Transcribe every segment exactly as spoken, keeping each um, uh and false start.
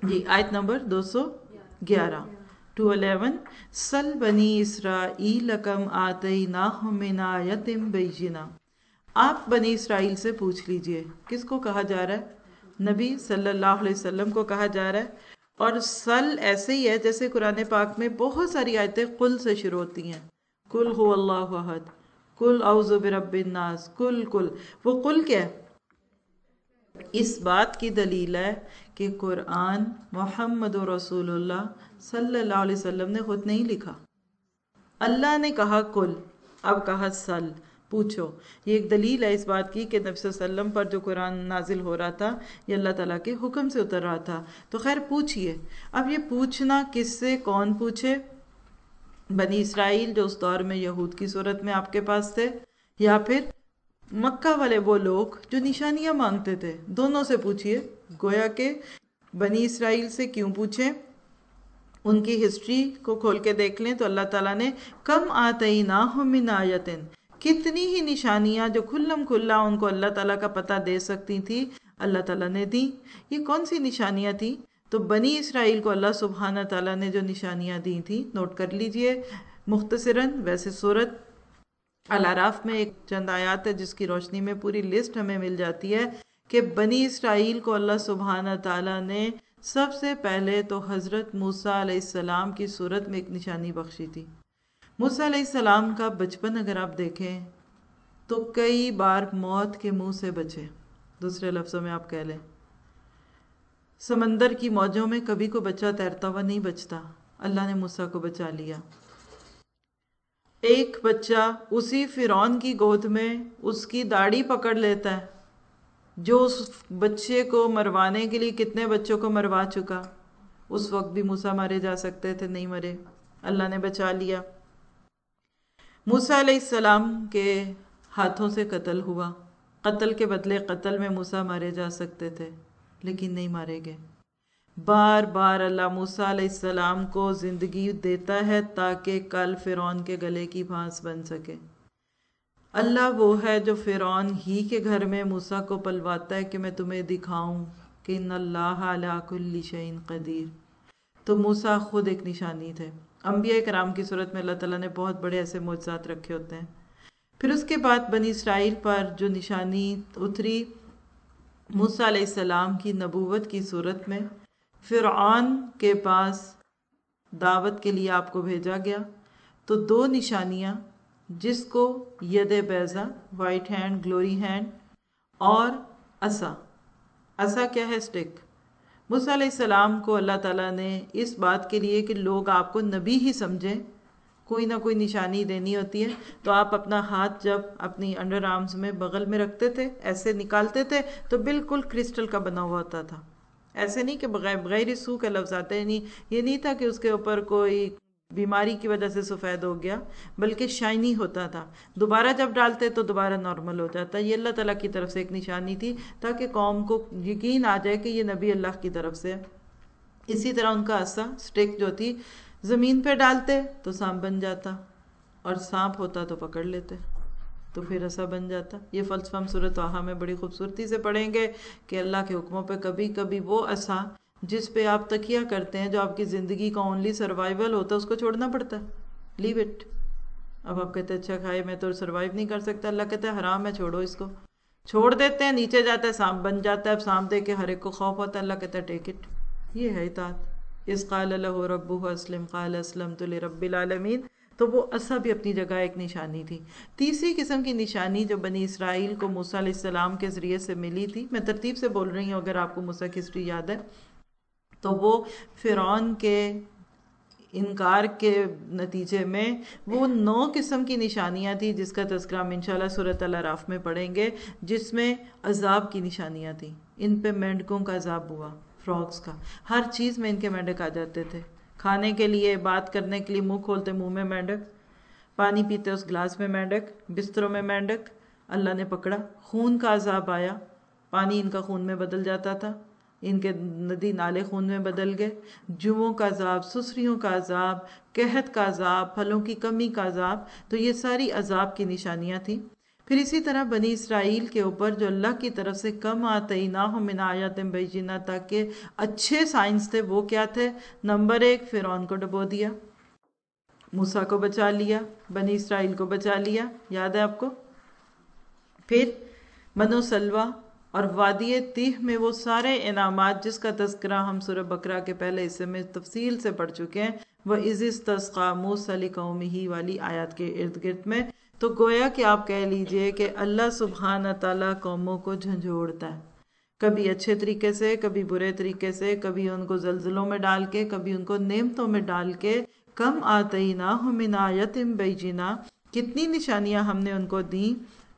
جی آیت نمبر دو سو گیارہ to eleven سل بنی اسرائیل کم آتیناہم من آیت بینہ. آپ بنی اسرائیل سے پوچھ لیجئے. کس کو کہا جا رہا ہے؟ نبی صلی اللہ علیہ وسلم کو کہا جا رہا ہے. اور سل ایسے ہی ہے جیسے قرآن پاک میں بہت ساری آیتیں قل سے شروع ہوتی ہیں. قل هو اللہ احد، قل اعوذ برب الناس، قل قل. وہ قل کیا ہے؟ اس بات کی دلیل ہے کہ قرآن محمد رسول اللہ صلی اللہ علیہ وسلم نے خود نہیں لکھا. اللہ نے کہا کل، اب کہا سل، پوچھو. یہ ایک دلیل ہے اس بات کی کہ نبی صلی اللہ علیہ وسلم پر جو قرآن نازل ہو رہا تھا یہ اللہ تعالیٰ کے حکم سے اتر رہا تھا. تو خیر پوچھئے. اب یہ پوچھنا کس سے، کون پوچھے؟ بنی اسرائیل جو اس دور میں یہود کی صورت میں آپ کے پاس تھے، یا پھر مکہ والے وہ لوگ جو نشانیاں مانگتے تھے؟ دونوں سے پوچھئے. گویا کہ بنی اسرائیل سے کیوں پوچھیں؟ ان کی ہسٹری کو کھول کے دیکھ لیں تو اللہ تعالیٰ نے کم آتیناہم من آیتن، کتنی ہی نشانیاں جو کھلم کھلا ان کو اللہ تعالیٰ کا پتہ دے سکتی تھی اللہ تعالیٰ نے دی. یہ کون سی نشانیاں تھیں؟ تو بنی اسرائیل کو اللہ سبحانہ تعالیٰ نے جو نشانیاں دی تھیں نوٹ کر لیجئے مختصراً. ویسے سورت الاعراف میں ایک چند آیات ہے جس کی روشنی میں پوری لسٹ ہمیں مل جاتی ہے کہ بنی اسرائیل کو اللہ سبحانہ تعالیٰ نے سب سے پہلے تو حضرت موسیٰ علیہ السلام کی صورت میں ایک نشانی بخشی تھی. موسیٰ علیہ السلام کا بچپن اگر آپ دیکھیں تو کئی بار موت کے منہ سے بچے. دوسرے لفظوں میں آپ کہہ لیں سمندر کی موجوں میں کبھی کو بچہ تیرتا ہوا نہیں بچتا، اللہ نے موسیٰ کو بچا لیا. ایک بچہ اسی فرعون کی گود میں اس کی داڑھی پکڑ لیتا ہے جو اس بچے کو مروانے کے لیے کتنے بچوں کو مروا چکا. اس وقت بھی موسیٰ مارے جا سکتے تھے، نہیں مرے، اللہ نے بچا لیا. موسیٰ علیہ السلام کے ہاتھوں سے قتل ہوا، قتل کے بدلے قتل میں موسیٰ مارے جا سکتے تھے لیکن نہیں مارے گئے. بار بار اللہ موسیٰ علیہ السلام کو زندگی دیتا ہے تاکہ کل فرعون کے گلے کی پھانس بن سکے. اللہ وہ ہے جو فرعون ہی کے گھر میں موسیٰ کو پلواتا ہے کہ میں تمہیں دکھاؤں کہ ان اللہ علی کل شیء قدیر. تو موسیٰ خود ایک نشانی تھے. انبیاء کرام کی صورت میں اللہ تعالیٰ نے بہت بڑے ایسے معجزات رکھے ہوتے ہیں. پھر اس کے بعد بنی اسرائیل پر جو نشانی اتری موسیٰ علیہ السلام کی نبوت کی صورت میں، فرعون کے پاس دعوت کے لیے آپ کو بھیجا گیا. تو دو نشانیاں جس کو ید بیضا، وائٹ ہینڈ، گلوری ہینڈ، اور عصا. عصا کیا ہے؟ سٹک. موسیٰ علیہ السلام کو اللہ تعالیٰ نے اس بات کے لیے کہ لوگ آپ کو نبی ہی سمجھیں کوئی نہ کوئی نشانی دینی ہوتی ہے. تو آپ اپنا ہاتھ جب اپنی انڈر آرمز میں بغل میں رکھتے تھے، ایسے نکالتے تھے تو بالکل کرسٹل کا بنا ہوا ہوتا تھا. ایسے نہیں کہ بغیر بغیر سو کے لفظ آتے ہیں، نہیں، یہ نہیں تھا کہ اس کے اوپر کوئی بیماری کی وجہ سے سفید ہو گیا، بلکہ شائنی ہوتا تھا. دوبارہ جب ڈالتے تو دوبارہ نارمل ہو جاتا. یہ اللہ تعالیٰ کی طرف سے ایک نشانی تھی تاکہ قوم کو یقین آ جائے کہ یہ نبی اللہ کی طرف سے. اسی طرح ان کا عصا، سٹک جو تھی، زمین پہ ڈالتے تو سانپ بن جاتا، اور سانپ ہوتا تو پکڑ لیتے تو پھر عصا بن جاتا. یہ فلسفہ ہم سورۃ طٰہٰ میں بڑی خوبصورتی سے پڑھیں گے کہ اللہ کے حکموں پہ کبھی کبھی وہ عصا جس پہ آپ تکیہ کرتے ہیں، جو آپ کی زندگی کا اونلی سروائیول ہوتا ہے، اس کو چھوڑنا پڑتا ہے. Leave it. اب آپ کہتے ہیں اچھا کھائے میں تو سروائیو نہیں کر سکتا، اللہ کہتا ہے حرام ہے، چھوڑو اس کو. چھوڑ دیتے ہیں، نیچے جاتا ہے سانپ بن جاتا ہے. اب سانپ دیکھ کے ہر ایک کو خوف ہوتا ہے، اللہ کہتا ہے ٹیک اٹ. یہ ہے اطاعت. اذ قال له ربه اسلم قال اسلمت لرب العالمین. تو وہ عصا بھی اپنی جگہ ایک نشانی تھی. تیسری قسم کی نشانی جو بنی اسرائیل کو موسیٰ علیہ السلام کے ذریعے سے ملی تھی، میں ترتیب سے بول رہی ہوں اگر آپ کو موسیٰ کی ہسٹری یاد ہے، تو وہ فرعون کے انکار کے نتیجے میں وہ نو قسم کی نشانیاں تھی جس کا تذکرہ ہم انشاءاللہ سورۃ الاعراف میں پڑھیں گے، جس میں عذاب کی نشانیاں تھیں. ان پہ مینڈکوں کا عذاب ہوا، فراگز کا. ہر چیز میں ان کے مینڈک آ جاتے تھے. کھانے کے لیے، بات کرنے کے لیے منہ کھولتے منہ میں مینڈک، پانی پیتے اس گلاس میں مینڈک، بستروں میں مینڈک. اللہ نے پکڑا. خون کا عذاب آیا، پانی ان کا خون میں بدل جاتا تھا، ان کے ندی نالے خون میں بدل گئے. جوؤں کا عذاب، سسریوں کا عذاب، قحط کا عذاب، پھلوں کی کمی کا عذاب. تو یہ ساری عذاب کی نشانیاں تھیں. پھر اسی طرح بنی اسرائیل کے اوپر جو اللہ کی طرف سے کم آتیناہم من آیات بینات تاکہ اچھے سائنس تھے، وہ کیا تھے؟ نمبر ایک، فرعون کو ڈبو دیا، موسیٰ کو بچا لیا، بنی اسرائیل کو بچا لیا، یاد ہے آپ کو؟ پھر بنو سلوہ اور وادی تیہ میں وہ سارے انعامات جس کا تذکرہ ہم سورہ بقرہ کے پہلے حصے میں تفصیل سے پڑھ چکے ہیں، وہ اذ استسقیٰ موسیٰ لقومہ والی آیات کے ارد گرد میں، تو گویا کہ آپ کہہ لیجئے کہ اللہ سبحانہ تعالیٰ قوموں کو جھنجھوڑتا ہے، کبھی اچھے طریقے سے، کبھی برے طریقے سے، کبھی ان کو زلزلوں میں ڈال کے، کبھی ان کو نعمتوں میں ڈال کے. کم آتیناہم من آیت بینہ، کتنی نشانیاں ہم نے ان کو دیں،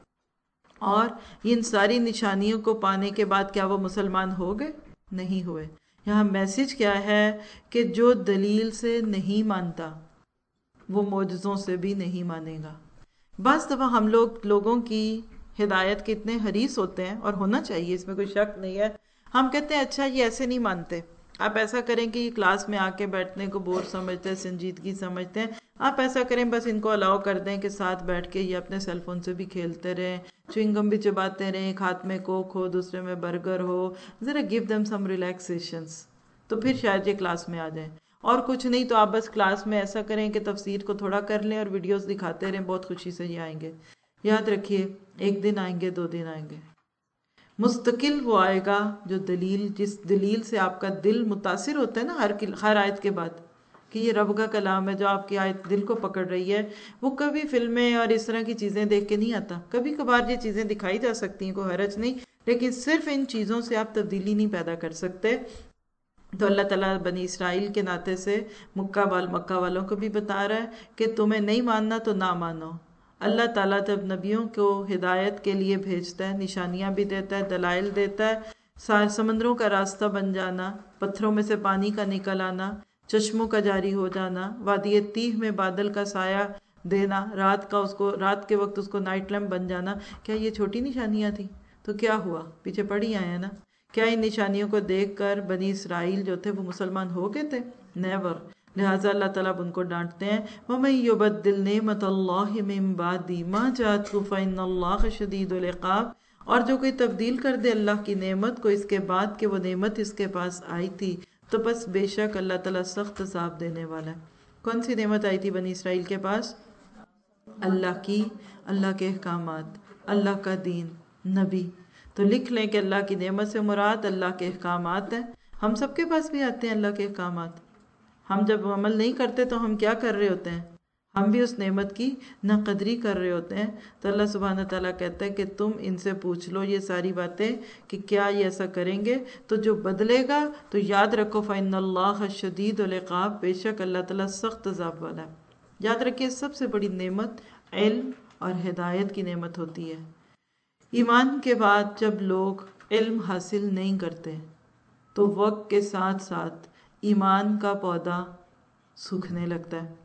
اور ان ساری نشانیوں کو پانے کے بعد کیا وہ مسلمان ہو گئے؟ نہیں ہوئے. یہاں میسج کیا ہے کہ جو دلیل سے نہیں مانتا وہ معجزوں سے بھی نہیں مانے گا. بعض دفعہ ہم لوگ لوگوں کی ہدایت کے اتنے حریص ہوتے ہیں، اور ہونا چاہیے، اس میں کوئی شک نہیں ہے. ہم کہتے ہیں اچھا یہ ایسے نہیں مانتے، آپ ایسا کریں کہ یہ کلاس میں آ کے بیٹھنے کو بور سمجھتے ہیں، سنجیدگی سمجھتے ہیں، آپ ایسا کریں بس ان کو الاؤ کر دیں کہ ساتھ بیٹھ کے یہ اپنے سیل فون سے بھی کھیلتے رہیں، چوئنگم بھی چباتے رہیں، ایک ہاتھ میں کوک ہو دوسرے میں برگر ہو، ذرا گیو دیم سم ریلیکسیشنز، تو پھر شاید یہ کلاس میں آ جائیں. اور کچھ نہیں تو آپ بس کلاس میں ایسا کریں کہ تفسیر کو تھوڑا کر لیں اور ویڈیوز دکھاتے رہیں، بہت خوشی سے یہ آئیں گے. یاد رکھیے، ایک دن آئیں گے، دو دن آئیں گے، مستقل وہ آئے گا جو دلیل، جس دلیل سے آپ کا دل متاثر ہوتا ہے نا ہر ہر آیت کے بعد کہ یہ رب کا کلام ہے، جو آپ کی آیت دل کو پکڑ رہی ہے. وہ کبھی فلمیں اور اس طرح کی چیزیں دیکھ کے نہیں آتا. کبھی کبھار یہ چیزیں دکھائی جا سکتی ہیں، کوئی حرج نہیں، لیکن صرف ان چیزوں سے آپ تبدیلی نہیں پیدا کر سکتے. تو اللہ تعالیٰ بنی اسرائیل کے ناطے سے مکہ وال مکہ والوں کو بھی بتا رہا ہے کہ تمہیں نہیں ماننا تو نہ مانو. اللہ تعالیٰ جب نبیوں کو ہدایت کے لیے بھیجتا ہے، نشانیاں بھی دیتا ہے، دلائل دیتا ہے، سار سمندروں کا راستہ بن جانا، پتھروں میں سے پانی کا نکل آنا، چشموں کا جاری ہو جانا، وادی تیہ میں بادل کا سایہ دینا، رات کا اس کو رات کے وقت اس کو نائٹ لیمپ بن جانا، کیا یہ چھوٹی نشانیاں تھیں؟ تو کیا ہوا؟ پیچھے پڑھ ہی آئے ہیں نا. کیا ان نشانیوں کو دیکھ کر بنی اسرائیل جو تھے وہ مسلمان ہو گئے تھے؟ نیور. لہٰذا اللہ تعالیٰ ان کو ڈانٹتے ہیں، وَمَن يُبَدِّلْ نِعْمَةَ اللَّهِ مِن بَعْدِ مَا جَاءَتْهُ فَإِنَّ اللَّهَ شَدِيدُ الْعِقَابِ. اور جو کوئی تبدیل کر دے اللہ کی نعمت کو اس کے بعد کہ وہ نعمت اس کے پاس آئی تھی، تو بس بے شک اللہ تعالیٰ سخت عذاب دینے والا ہے. کون سی نعمت آئی تھی بنی اسرائیل کے پاس؟ اللہ کی، اللہ کے احکامات، اللہ کا دین، نبی. تو لکھ لیں کہ اللہ کی نعمت سے مراد اللہ کے احکامات ہیں. ہم سب کے پاس بھی آتے ہیں اللہ کے احکامات. ہم جب عمل نہیں کرتے تو ہم کیا کر رہے ہوتے ہیں؟ ہم بھی اس نعمت کی ناقدری کر رہے ہوتے ہیں. تو اللہ سبحانہ تعالیٰ کہتا ہے کہ تم ان سے پوچھ لو یہ ساری باتیں کہ کیا یہ ایسا کریں گے. تو جو بدلے گا تو یاد رکھو فَإِنَّ اللَّهَ شَدِيدُ الْعِقَابِ، بے شک اللہ تعالیٰ سخت عذاب والا ہے. یاد رکھیے سب سے بڑی نعمت علم اور ہدایت کی نعمت ہوتی ہے. ایمان کے بعد جب لوگ علم حاصل نہیں کرتے تو وقت کے ساتھ ساتھ ایمان کا پودا سوکھنے لگتا ہے،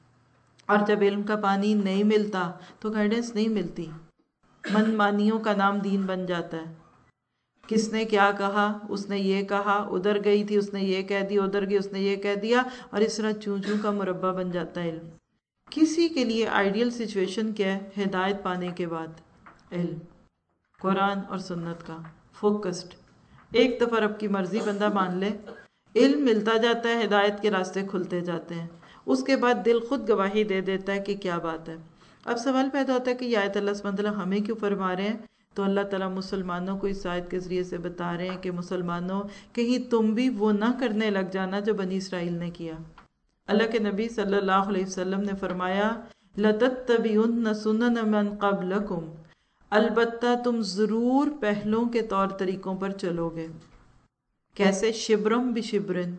اور جب علم کا پانی نہیں ملتا تو گائیڈنس نہیں ملتی. من مانیوں کا نام دین بن جاتا ہے. کس نے کیا کہا، اس نے یہ کہا، ادھر گئی تھی اس نے یہ کہہ دیا، ادھر گئی اس نے یہ کہہ دیا، اور اس طرح چوں چوں کا مربع بن جاتا ہے علم. کسی کے لیے آئیڈیل سچویشن کیا ہے ہدایت پانے کے بعد؟ علم، قرآن اور سنت کا فوکسڈ. ایک دفعہ رب کی مرضی بندہ مان لے، علم ملتا جاتا ہے، ہدایت کے راستے کھلتے جاتے ہیں. اس کے بعد دل خود گواہی دے دیتا ہے کہ کیا بات ہے. اب سوال پیدا ہوتا ہے کہ یہ آیت اللہ سبحانہ تعالیٰ ہمیں کیوں فرما رہے ہیں؟ تو اللہ تعالیٰ مسلمانوں کو اس آیت کے ذریعے سے بتا رہے ہیں کہ مسلمانوں کہیں تم بھی وہ نہ کرنے لگ جانا جو بنی اسرائیل نے کیا. اللہ کے نبی صلی اللہ علیہ وسلم نے فرمایا لَتَتَّبِعُنَّ سُنَنَ مَن قَبْلَكُمْ، البتہ تم ضرور پہلوں کے طور طریقوں پر چلو گے. کیسے؟ شبرم بشبرن،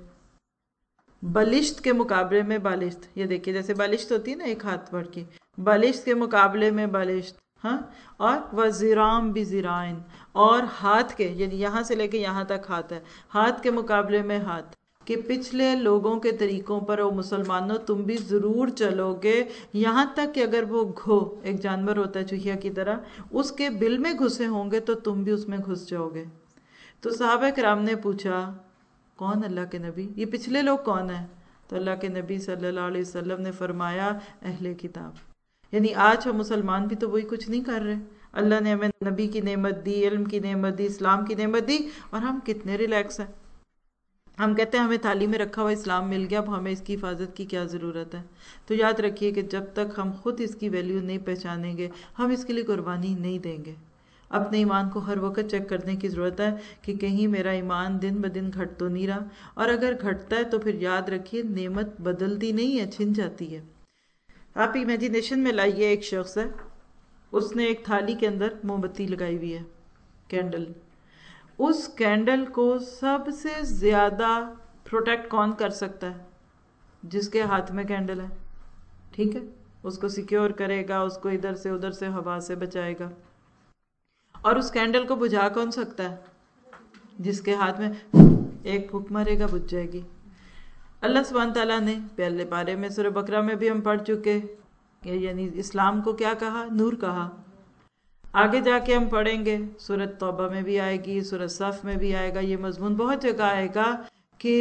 بالشت کے مقابلے میں بالشت. یہ دیکھیے جیسے بالشت ہوتی ہے نا ایک ہاتھ بڑھ کی، بالشت کے مقابلے میں بالشت. ہاں، اور وزرام بزرائن، اور ہاتھ کے، یعنی یہاں سے لے کے یہاں تک ہاتھ ہے، ہاتھ کے مقابلے میں ہاتھ، کہ پچھلے لوگوں کے طریقوں پر او مسلمانوں تم بھی ضرور چلو گے. یہاں تک کہ اگر وہ گھو، ایک جانور ہوتا ہے چوہیا کی طرح، اس کے بل میں گھسے ہوں گے تو تم بھی اس میں گھس جاؤ گے. تو صحابہ کرام نے پوچھا کون اللہ کے نبی، یہ پچھلے لوگ کون ہیں؟ تو اللہ کے نبی صلی اللہ علیہ وسلم نے فرمایا اہل کتاب. یعنی آج ہم مسلمان بھی تو وہی کچھ نہیں کر رہے. اللہ نے ہمیں نبی کی نعمت دی، علم کی نعمت دی، اسلام کی نعمت دی، اور ہم کتنے ریلیکس ہیں. ہم کہتے ہیں ہمیں تعلیم میں رکھا ہوا اسلام مل گیا، اب ہمیں اس کی حفاظت کی کیا ضرورت ہے. تو یاد رکھیے کہ جب تک ہم خود اس کی ویلیو نہیں پہچانیں گے، ہم اس کے لیے قربانی نہیں دیں گے. اپنے ایمان کو ہر وقت چیک کرنے کی ضرورت ہے کہ کہیں میرا ایمان دن بدن گھٹ تو نہیں رہا، اور اگر گھٹتا ہے تو پھر یاد رکھیے نعمت بدلتی نہیں ہے، چھن جاتی ہے. آپ امیجینیشن میں لائیے، ایک شخص ہے، اس نے ایک تھالی کے اندر موم بتی لگائی ہوئی ہے، کینڈل. اس کینڈل کو سب سے زیادہ پروٹیکٹ کون کر سکتا ہے؟ جس کے ہاتھ میں کینڈل ہے. ٹھیک ہے، اس کو سیکیور کرے گا، اس کو ادھر سے ادھر سے ہوا سے بچائے گا. اور اس کینڈل کو بجھا کون سکتا ہے؟ جس کے ہاتھ میں ایک پھونک مارے گا بجھ جائے گی. اللہ سبحانہ تعالیٰ نے پہلے پارے میں سورہ بقرہ میں بھی ہم پڑھ چکے، یعنی اسلام کو کیا کہا؟ نور کہا. آگے جا کے ہم پڑھیں گے، سورۃ توبہ میں بھی آئے گی، سورۃ صف میں بھی آئے گا، یہ مضمون بہت جگہ آئے گا کہ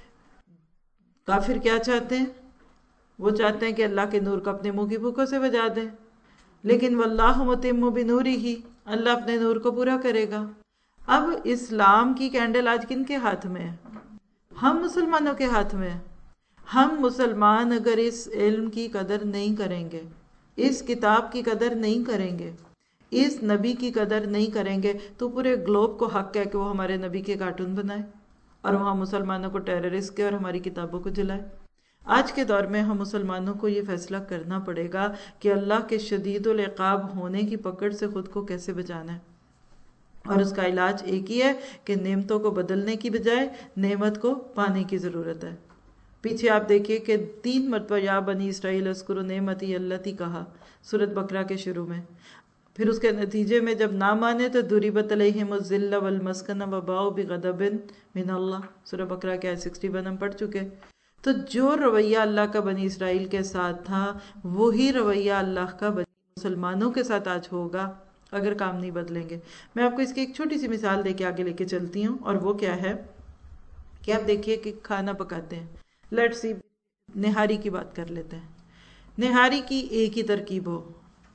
کافر کیا چاہتے ہیں؟ وہ چاہتے ہیں کہ اللہ کے نور کو اپنے منہ کی پھوکوں سے بجھا دیں. لیکن واللہ متم بنورہ، اللہ اپنے نور کو پورا کرے گا. اب اسلام کی کینڈل آج کن کے ہاتھ میں ہے؟ ہم مسلمانوں کے ہاتھ میں ہے. ہم مسلمان اگر اس علم کی قدر نہیں کریں گے، اس کتاب کی قدر نہیں کریں گے، اس نبی کی قدر نہیں کریں گے، تو پورے گلوب کو حق ہے کہ وہ ہمارے نبی کے کارٹون بنائے اور وہاں مسلمانوں کو ٹیررسٹ کے اور ہماری کتابوں کو جلائے. آج کے دور میں ہم مسلمانوں کو یہ فیصلہ کرنا پڑے گا کہ اللہ کے شدید العقاب ہونے کی پکڑ سے خود کو کیسے بچانا ہے. اور اس کا علاج ایک ہی ہے کہ نعمتوں کو بدلنے کی بجائے نعمت کو پانے کی ضرورت ہے. پیچھے آپ دیکھیے کہ تین مرتبہ یا بنی اسرائیل اذکروا نعمتی التی کہا سورۃ بقرہ کے شروع میں. پھر اس کے نتیجے میں جب نہ مانے تو ضربت علیہم الذلۃ والمسکنۃ وباؤوا بغضب من اللہ، سورۃ بقرہ کے آیت اکسٹھ ہم پڑھ چکے. تو جو رویہ اللہ کا بنی اسرائیل کے ساتھ تھا وہی رویہ اللہ کا بنی مسلمانوں کے ساتھ آج ہوگا اگر کام نہیں بدلیں گے. میں آپ کو اس کی ایک چھوٹی سی مثال دے کے آگے لے کے چلتی ہوں، اور وہ کیا ہے کہ آپ دیکھیے کہ کھانا پکاتے ہیں. لیٹس سی نہاری کی بات کر لیتے ہیں. نہاری کی ایک ہی ترکیب ہو،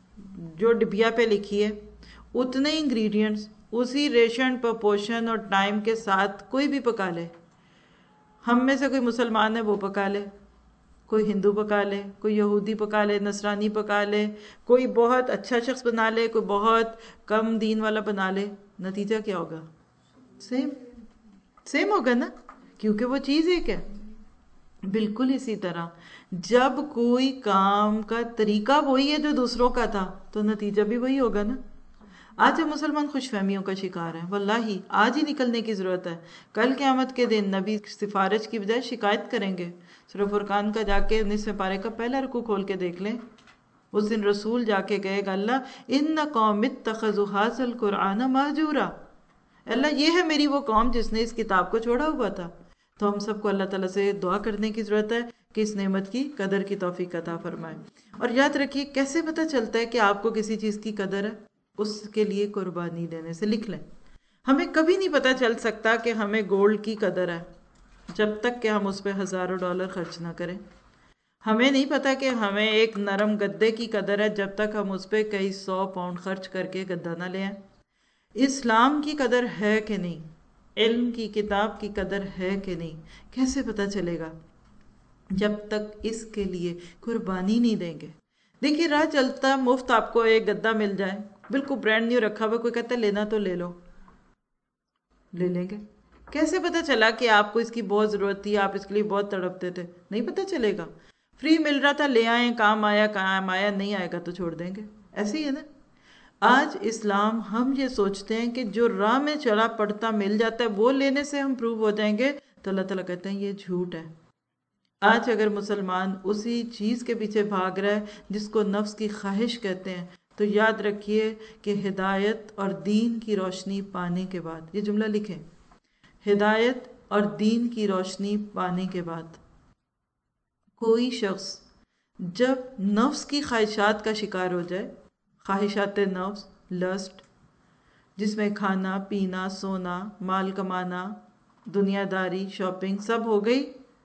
جو ڈبیا پہ لکھی ہے اتنے انگریڈینٹس اسی ریشن پرپورشن اور ٹائم کے ساتھ کوئی بھی پکا لے. ہم میں سے کوئی مسلمان ہے وہ پکا لے، کوئی ہندو پکا لے، کوئی یہودی پکا لے، نصرانی پکا لے، کوئی بہت اچھا شخص بنا لے، کوئی بہت کم دین والا بنا لے، نتیجہ کیا ہوگا؟ سیم سیم ہوگا نا، کیونکہ وہ چیز ایک ہے. بالکل اسی طرح جب کوئی کام کا طریقہ وہی ہے جو دوسروں کا تھا تو نتیجہ بھی وہی ہوگا نا. آج ہم مسلمان خوش فہمیوں کا شکار ہیں، واللہ آج ہی نکلنے کی ضرورت ہے. کل قیامت کے دن نبی سفارش کی بجائے شکایت کریں گے. سورہ فرقان کا جا کے انیسویں پارے کا پہلا رکوع کھول کے دیکھ لیں. اس دن رسول جا کے کہے گا اللہ ان قوم اتخذوا ھذا القرآن مہجورا، اللہ یہ ہے میری وہ قوم جس نے اس کتاب کو چھوڑا ہوا تھا. تو ہم سب کو اللہ تعالیٰ سے دعا کرنے کی ضرورت ہے کہ اس نعمت کی قدر کی توفیق عطا فرمائے. اور یاد رکھیے کیسے پتہ چلتا ہے کہ آپ کو کسی چیز کی قدر ہے؟ اس کے لیے قربانی دینے سے. لکھ لیں، ہمیں کبھی نہیں پتہ چل سکتا کہ ہمیں گولڈ کی قدر ہے جب تک کہ ہم اس پہ ہزاروں ڈالر خرچ نہ کریں. ہمیں نہیں پتہ کہ ہمیں ایک نرم گدے کی قدر ہے جب تک ہم اس پہ کئی سو پاؤنڈ خرچ کر کے گدا نہ لے آئیں. اسلام کی قدر ہے کہ نہیں، علم کی کتاب کی قدر ہے کہ نہیں، کیسے پتہ چلے گا؟ جب تک اس کے لیے قربانی نہیں دیں گے. دیکھیے راہ چلتا مفت آپ کو ایک گدا مل جائے، بالکل برانڈ نیو رکھا ہوا، کوئی کہتا ہے لینا تو لے لو، لے لیں گے. کیسے پتہ چلا کہ آپ کو اس کی بہت ضرورت تھی، آپ اس کے لیے بہت تڑپتے تھے؟ نہیں پتہ چلے گا. فری مل رہا تھا لے آئیں، کام آیا کام آیا، نہیں آئے گا تو چھوڑ دیں گے. ایسے ہی ہے نا. آج اسلام ہم یہ سوچتے ہیں کہ جو راہ میں چلا پڑتا مل جاتا ہے وہ لینے سے ہم پروو ہو جائیں گے، تو اللہ تعالیٰ کہتے ہیں یہ جھوٹ ہے. آج اگر مسلمان اسی چیز کے پیچھے بھاگ رہا ہے جس کو نفس کی خواہش کہتے ہیں، تو یاد رکھیے کہ ہدایت اور دین کی روشنی پانے کے بعد، یہ جملہ لکھیں، ہدایت اور دین کی روشنی پانے کے بعد کوئی شخص جب نفس کی خواہشات کا شکار ہو جائے، خواہشات نفس، لسٹ، جس میں کھانا پینا سونا مال کمانا دنیا داری شاپنگ سب ہو گئی،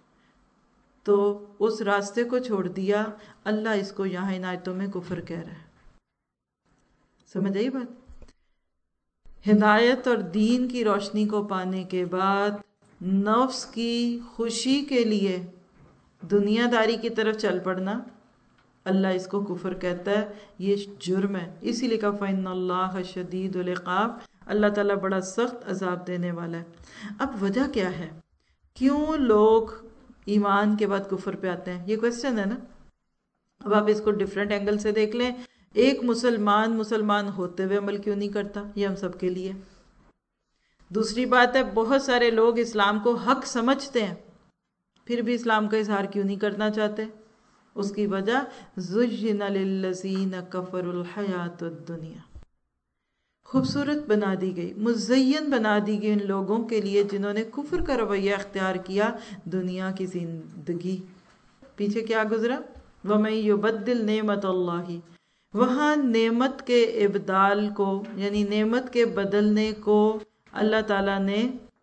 تو اس راستے کو چھوڑ دیا. اللہ اس کو یہاں ان آیتوں میں کفر کہہ رہا ہے. سمجھ آئی بات؟ ہدایت اور دین کی روشنی کو پانے کے بعد نفس کی خوشی کے لیے دنیا داری کی طرف چل پڑنا، اللہ اس کو کفر کہتا ہے، یہ جرم ہے. اسی لیے کہا فَإِنَّ اللَّهَ شَدِيدُ الْعِقَابِ، اللہ تعالیٰ بڑا سخت عذاب دینے والا ہے. اب وجہ کیا ہے؟ کیوں لوگ ایمان کے بعد کفر پہ آتے ہیں؟ یہ کوشچن ہے نا. اب آپ اس کو ڈیفرنٹ اینگل سے دیکھ لیں. ایک مسلمان مسلمان ہوتے ہوئے عمل کیوں نہیں کرتا؟ یہ ہم سب کے لیے. دوسری بات ہے بہت سارے لوگ اسلام کو حق سمجھتے ہیں پھر بھی اسلام کا اظہار کیوں نہیں کرنا چاہتے؟ اس کی وجہ زُيِّنَ لِلَّذِينَ كَفَرُوا الْحَيَاةُ الدُّنْيَا، خوبصورت بنا دی گئی، مزین بنا دی گئی ان لوگوں کے لیے جنہوں نے کفر کا رویہ اختیار کیا، دنیا کی زندگی. پیچھے کیا گزرا؟ وَمَن يُبَدِّلْ نِعْمَتَ اللَّهِ، وہاں نعمت کے ابدال کو یعنی نعمت کے بدلنے کو اللہ تعالیٰ نے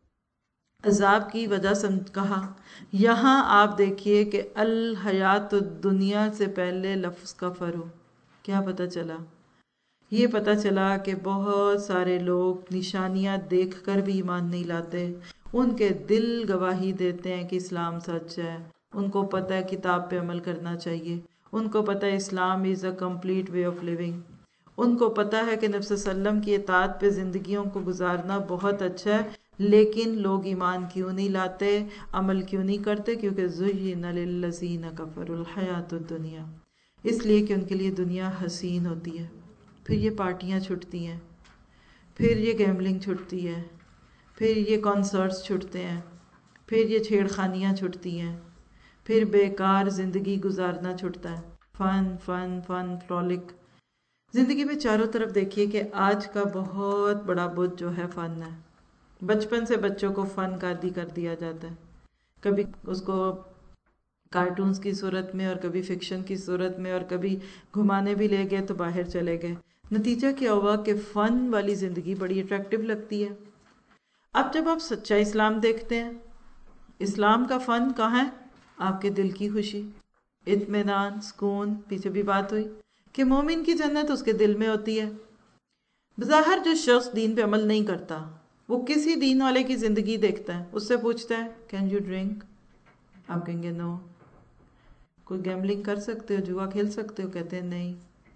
عذاب کی وجہ سے کہا. یہاں آپ دیکھیے کہ الحیات الدنیا سے پہلے لفظ کا فرو کیا پتہ چلا؟ یہ پتہ چلا کہ بہت سارے لوگ نشانیاں دیکھ کر بھی ایمان نہیں لاتے. ان کے دل گواہی دیتے ہیں کہ اسلام سچ ہے، ان کو پتہ ہے کتاب پہ عمل کرنا چاہیے، ان کو پتہ ہے Islam is a complete way of living, ان کو پتہ ہے کہ نبی صلی اللہ علیہ وسلم کی اطاعت پہ زندگیوں کو گزارنا بہت اچھا ہے. لیکن لوگ ایمان کیوں نہیں لاتے، عمل کیوں نہیں کرتے؟ کیونکہ زُيِّنَ لِلَّذِينَ كَفَرُوا الْحَيَاةُ الدُّنْيَا، اس لیے کہ ان کے لیے دنیا حسین ہوتی ہے. پھر یہ پارٹیاں چھٹتی ہیں، پھر یہ گیملنگ چھٹتی ہے، پھر یہ کانسرٹس چھٹتے ہیں، پھر یہ چھیڑ خانیاں چھٹتی ہیں، پھر بیکار زندگی گزارنا چھٹتا ہے. فن فن فن فرولک. زندگی میں چاروں طرف دیکھیے کہ آج کا بہت بڑا بت جو ہے فن ہے. بچپن سے بچوں کو فن کا عادی کر دیا جاتا ہے، کبھی اس کو کارٹونز کی صورت میں اور کبھی فکشن کی صورت میں اور کبھی گھمانے بھی لے گئے تو باہر چلے گئے. نتیجہ کیا ہوا کہ فن والی زندگی بڑی اٹریکٹیو لگتی ہے. اب جب آپ سچا اسلام دیکھتے ہیں، اسلام کا فن کہاں ہے؟ آپ کے دل کی خوشی، اطمینان، سکون. پیچھے بھی بات ہوئی کہ مومن کی جنت اس کے دل میں ہوتی ہے. بظاہر جو شخص دین پہ عمل نہیں کرتا وہ کسی دین والے کی زندگی دیکھتا ہے، اس سے پوچھتا ہے کین یو ڈرنک؟ آپ کہیں گے نو. کوئی گیملنگ کر سکتے ہو، جوا کھیل سکتے ہو؟ کہتے ہیں نہیں.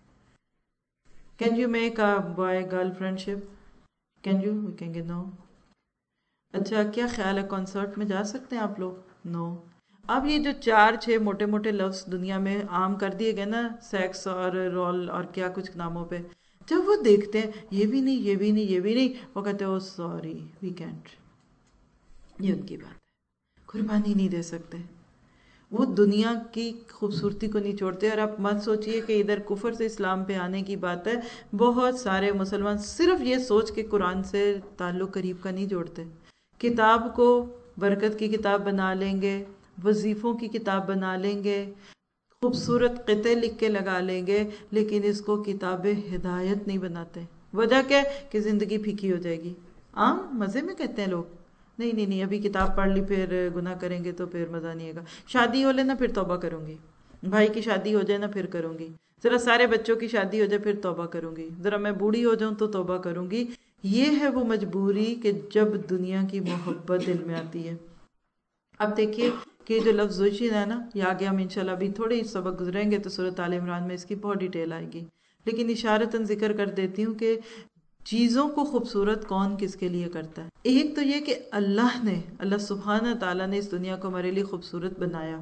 Can you make a boy girl friendship? Can you? وہ کہیں گے نو. اچھا کیا خیال ہے کانسرٹ میں جا سکتے ہیں آپ لوگ؟ نو. اب یہ جو چار چھ موٹے موٹے لفظ دنیا میں عام کر دیے گئے نا، سیکس اور رول اور کیا کچھ ناموں پہ، جب وہ دیکھتے ہیں یہ بھی نہیں یہ بھی نہیں یہ بھی نہیں، وہ کہتے ہیں او سوری وی کینٹ. یہ ان کی بات ہے، قربانی نہیں دے سکتے. وہ دنیا کی خوبصورتی کو نہیں چھوڑتے. اور آپ مت سوچئے کہ ادھر کفر سے اسلام پہ آنے کی بات ہے. بہت سارے مسلمان صرف یہ سوچ کے قرآن سے تعلق قریب کا نہیں جوڑتے. کتاب کو برکت کی کتاب بنا لیں گے، وظیفوں کی کتاب بنا لیں گے، خوبصورت قطعے لکھ کے لگا لیں گے، لیکن اس کو کتاب ہدایت نہیں بناتے. وجہ کیا ہے؟ کہ زندگی پھیکی ہو جائے گی. عام مزے میں کہتے ہیں لوگ نہیں نہیں نہیں ابھی کتاب پڑھ لی پھر گناہ کریں گے تو پھر مزہ نہیں آئے گا. شادی ہو لینا پھر توبہ کروں گی، بھائی کی شادی ہو جائے نا پھر کروں گی، ذرا سارے بچوں کی شادی ہو جائے پھر توبہ کروں گی، ذرا میں بوڑھی ہو جاؤں تو توبہ کروں گی. یہ ہے وہ مجبوری کہ جب دنیا کی محبت دل میں آتی ہے. اب دیکھیے کہ جو لفظ زوجین ہے نا، یہ آگے ہم انشاءاللہ ابھی تھوڑے سبق گزریں گے تو سورۃ آل عمران میں اس کی بہت ڈیٹیل آئے گی، لیکن اشارتاً ذکر کر دیتی ہوں کہ چیزوں کو خوبصورت کون کس کے لیے کرتا ہے. ایک تو یہ کہ اللہ نے اللہ سبحانہ تعالیٰ نے اس دنیا کو ہمارے لیے خوبصورت بنایا.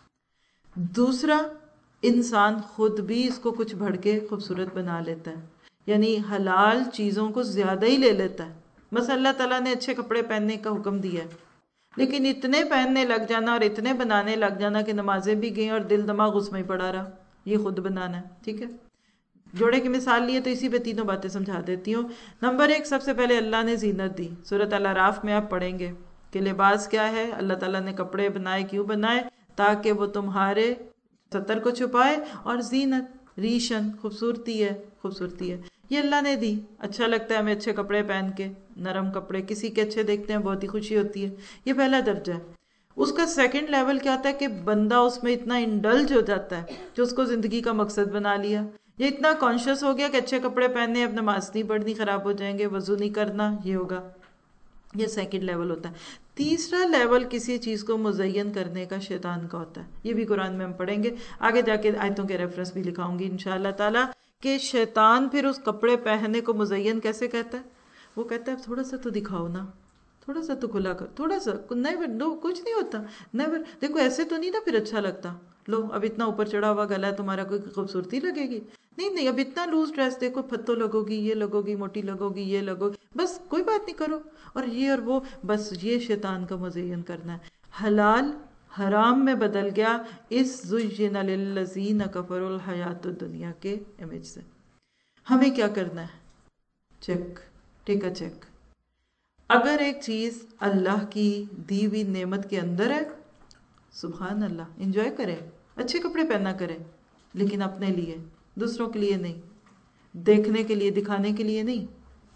دوسرا انسان خود بھی اس کو کچھ بڑھ کے خوبصورت بنا لیتا ہے، یعنی حلال چیزوں کو زیادہ ہی لے لیتا ہے. مثلا اللہ تعالیٰ نے اچھے کپڑے پہننے کا حکم دیا ہے، لیکن اتنے پہننے لگ جانا اور اتنے بنانے لگ جانا کہ نمازیں بھی گئیں اور دل دماغ اس میں ہی پڑا رہا. یہ خود بنانا ہے. ٹھیک ہے، جوڑے کی مثال لیے تو اسی پہ تینوں باتیں سمجھا دیتی ہوں. نمبر ایک، سب سے پہلے اللہ نے زینت دی. سورۃ الاعراف میں آپ پڑھیں گے کہ لباس کیا ہے. اللہ تعالیٰ نے کپڑے بنائے، کیوں بنائے؟ تاکہ وہ تمہارے ستر کو چھپائے، اور زینت ریشن خوبصورتی ہے خوبصورتی ہے یہ اللہ نے دی. اچھا لگتا ہے ہمیں اچھے کپڑے پہن کے، نرم کپڑے کسی کے اچھے دیکھتے ہیں بہت ہی خوشی ہوتی ہے. یہ پہلا درجہ ہے. اس کا سیکنڈ لیول کیا ہوتا ہے کہ بندہ اس میں اتنا انڈلج ہو جاتا ہے جو اس کو زندگی کا مقصد بنا لیا. یہ اتنا کانشیس ہو گیا کہ اچھے کپڑے پہننے، اب نماز نہیں پڑھنی، خراب ہو جائیں گے، وضو نہیں کرنا، یہ ہوگا. یہ سیکنڈ لیول ہوتا ہے. تیسرا لیول کسی چیز کو مزین کرنے کا شیطان کا ہوتا ہے. یہ بھی قرآن میں ہم پڑھیں گے آگے جا کے، آیتوں کے ریفرنس بھی لکھاؤں گی انشاءاللہ تعالیٰ، کہ شیطان پھر اس کپڑے پہننے کو مزین کیسے کہتا ہے. وہ کہتا ہے تھوڑا سا تو دکھاؤ نا، تھوڑا سا تو کھلا کر، تھوڑا سا نیور، نو کچھ نہیں ہوتا، نیور، دیکھو ایسے تو نہیں نا پھر اچھا لگتا. لو اب اتنا اوپر چڑھا ہوا گلا ہے تمہارا، کوئی خوبصورتی لگے گی؟ نہیں نہیں. اب اتنا لوز ڈریس دیکھو، پھتو لگو گی، یہ لگو گی، موٹی لگو گی، یہ لگو گی، بس کوئی بات نہیں کرو. اور یہ اور وہ، بس یہ شیطان کا مزین کرنا ہے. حلال حرام میں بدل گیا اس زُيِّنَ لِلَّذِينَ كَفَرُوا الْحَيَاةُ الدُّنْيَا کے امیج سے. ہمیں کیا کرنا ہے؟ Check, take a check. اگر ایک چیز اللہ کی دی ہوئی نعمت کے اندر ہے، سبحان اللہ، انجوائے کریں، اچھے کپڑے پہنا کریں، لیکن اپنے لیے، دوسروں کے لیے نہیں، دیکھنے کے لیے، دکھانے کے لیے نہیں،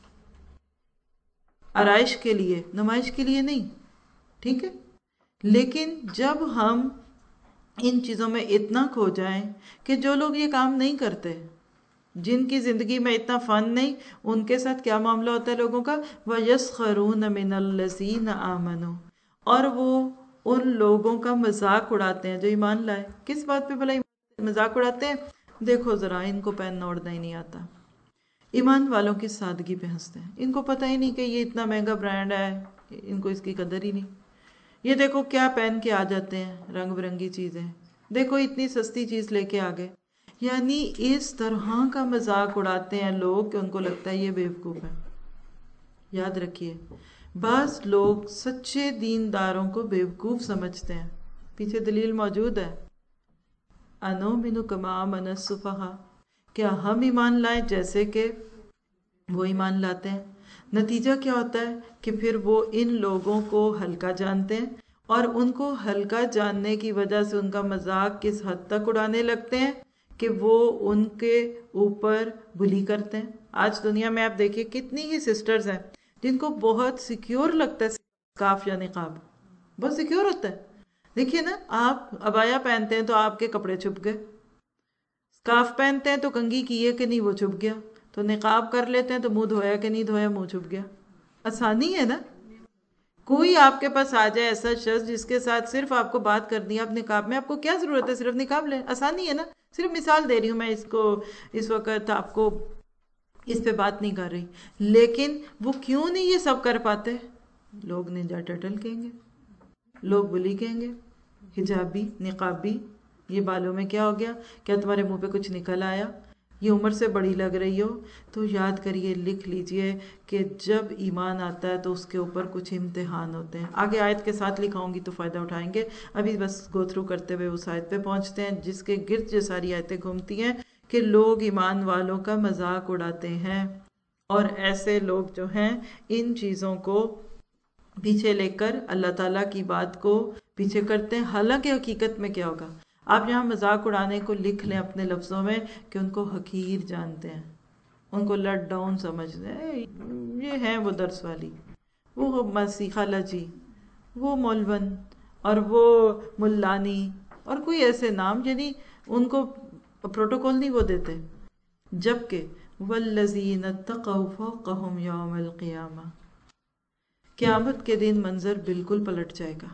آرائش کے لیے، نمائش کے لیے نہیں. ٹھیک ہے. لیکن جب ہم ان چیزوں میں اتنا کھو جائیں کہ جو لوگ یہ کام نہیں کرتے، جن کی زندگی میں اتنا فن نہیں، ان کے ساتھ کیا معاملہ ہوتا ہے لوگوں کا؟ وَيَسْخَرُونَ مِنَ الَّذِينَ آمَنُوا، اور وہ ان لوگوں کا مذاق اڑاتے ہیں جو ایمان لائے. کس بات پہ بھلا مذاق اڑاتے ہیں؟ دیکھو ذرا، ان کو پہننا اوڑھنا ہی نہیں آتا. ایمان والوں کی سادگی پہ ہنستے ہیں. ان کو پتہ ہی نہیں کہ یہ اتنا مہنگا برانڈ ہے، ان کو اس کی قدر ہی نہیں. یہ دیکھو کیا پہن کے آ جاتے ہیں، رنگ برنگی چیزیں، دیکھو اتنی سستی چیز لے کے آ گئے. یعنی اس طرح کا مذاق اڑاتے ہیں لوگ کہ ان کو لگتا ہے یہ بیوقوف ہے. یاد رکھیے، بعض لوگ سچے دینداروں کو بیوقوف سمجھتے ہیں. پیچھے دلیل موجود ہے. اَنُؤْمِنُ كَمَا آمَنَ السُّفَهَاءُ، کیا ہم ایمان لائیں جیسے کہ وہ ایمان لاتے ہیں؟ نتیجہ کیا ہوتا ہے کہ پھر وہ ان لوگوں کو ہلکا جانتے ہیں، اور ان کو ہلکا جاننے کی وجہ سے ان کا مذاق کس حد تک اڑانے لگتے ہیں کہ وہ ان کے اوپر بلی کرتے ہیں. آج دنیا میں آپ دیکھیے کتنی ہی سسٹرز ہیں جن کو بہت سیکیور لگتا ہے سکارف یا نقاب، بہت سیکیور ہوتا ہے. دیکھیے نا، آپ عبایا پہنتے ہیں تو آپ کے کپڑے چھپ گئے، سکارف پہنتے ہیں تو کنگھی کی ہے کہ نہیں وہ چھپ گیا، تو نقاب کر لیتے ہیں تو منہ دھویا کہ نہیں دھویا، منہ چھپ گیا. آسانی ہے نا. کوئی آپ کے پاس آ جائے ایسا شخص جس کے ساتھ صرف آپ کو بات کرنی ہے، آپ نقاب میں، آپ کو کیا ضرورت ہے؟ صرف نقاب لیں، آسانی ہے نا. صرف مثال دے رہی ہوں میں اس کو، اس وقت آپ کو اس پہ بات نہیں کر رہی. لیکن وہ کیوں نہیں یہ سب کر پاتے؟ لوگ ننجا ٹرٹل کہیں گے، لوگ بلی کہیں گے، حجابی، نقابی، یہ بالوں میں کیا ہو گیا؟ کیا تمہارے منہ پہ کچھ نکل آیا؟ یہ عمر سے بڑی لگ رہی ہو. تو یاد کریے، لکھ لیجئے کہ جب ایمان آتا ہے تو اس کے اوپر کچھ امتحان ہوتے ہیں. آگے آیت کے ساتھ لکھاؤں گی تو فائدہ اٹھائیں گے. ابھی بس گو تھرو کرتے ہوئے اس آیت پہ پہنچتے ہیں جس کے گرد یہ ساری آیتیں گھومتی ہیں کہ لوگ ایمان والوں کا مذاق اڑاتے ہیں. اور ایسے لوگ جو ہیں ان چیزوں کو پیچھے لے کر اللہ تعالیٰ کی بات کو پیچھے کرتے ہیں. حالانکہ حقیقت میں کیا ہوگا؟ آپ یہاں مذاق اڑانے کو لکھ لیں اپنے لفظوں میں کہ ان کو حقیر جانتے ہیں، ان کو لیٹ ڈاؤن سمجھتے ہیں. یہ ہیں وہ درس والی، وہ مسیح خالہ جی، وہ مولون، اور وہ ملانی، اور کوئی ایسے نام، یعنی ان کو پروٹوکول نہیں وہ دیتے. جبکہ والذین اتقوا فوقہم یوم القیامہ، قیامت کے دن منظر بالکل پلٹ جائے گا.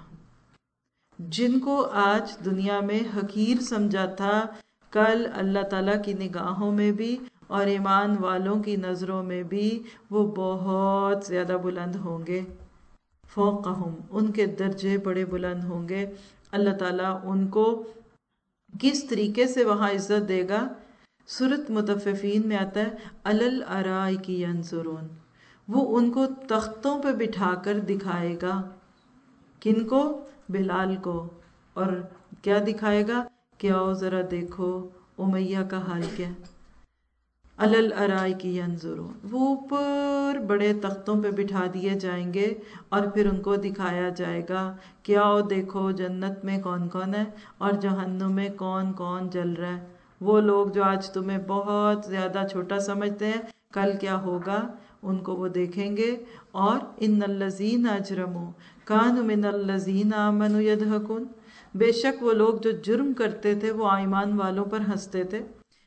جن کو آج دنیا میں حقیر سمجھا تھا، کل اللہ تعالیٰ کی نگاہوں میں بھی اور ایمان والوں کی نظروں میں بھی وہ بہت زیادہ بلند ہوں گے. فوقہم، ان کے درجے بڑے بلند ہوں گے. اللہ تعالیٰ ان کو کس طریقے سے وہاں عزت دے گا؟ سورۃ مطففین میں آتا ہے علی الارائک ینظرون، وہ ان کو تختوں پہ بٹھا کر دکھائے گا. کن کو؟ بلال کو. اور کیا دکھائے گا؟ کہ آؤ ذرا دیکھو امیہ کا حال کیا. علی الارائک ینظرون، وہ اوپر بڑے تختوں پہ بٹھا دیے جائیں گے اور پھر ان کو دکھایا جائے گا کہ آؤ دیکھو جنت میں کون کون ہے اور جہنم میں کون کون جل رہا ہے. وہ لوگ جو آج تمہیں بہت زیادہ چھوٹا سمجھتے ہیں، کل کیا ہوگا ان کو وہ دیکھیں گے. اور ان الذین اجرموا کانوا من الذین آمنوا یضحکون، بے شک وہ لوگ جو جرم کرتے تھے وہ ایمان والوں پر ہنستے تھے.